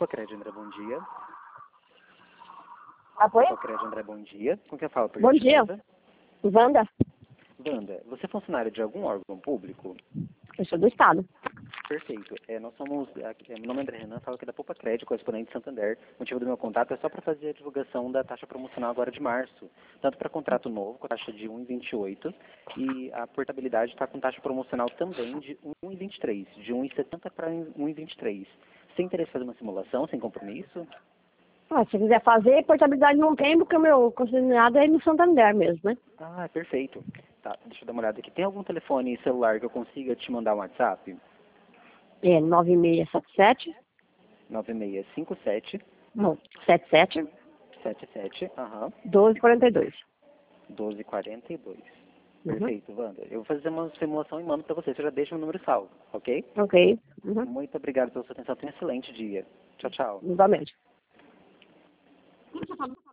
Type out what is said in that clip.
Popacred, André, bom dia. Apoio? Popacred, André, bom dia. Com quem fala, por Bom dia. gentileza? Wanda, Wanda, você é funcionária de algum órgão público? eu sou do Estado. Perfeito. Nós somos, meu nome é André Renan, falo aqui da Popacred, correspondente de Santander. O motivo do meu contato é só para fazer a divulgação da taxa promocional agora de março. Tanto para contrato novo, com taxa de 1,28, e a portabilidade está com taxa promocional também de 1,23, de 1,70 para 1,23. Sem interesse em fazer uma simulação, sem compromisso? Se quiser fazer, portabilidade não tem, porque o meu concessionário é no Santander mesmo, né? Ah, perfeito. Tá, deixa eu dar uma olhada aqui. Tem algum telefone celular que eu consiga te mandar um WhatsApp? É 9677, 9657 não, 77, 77, 1242. 1242. Uhum. Perfeito, Wanda. Eu vou fazer uma simulação e mando para você. Você já deixa o número salvo, ok? Ok. Uhum. Muito obrigado pela sua atenção. Tenha um excelente dia. Tchau, tchau. Igualmente.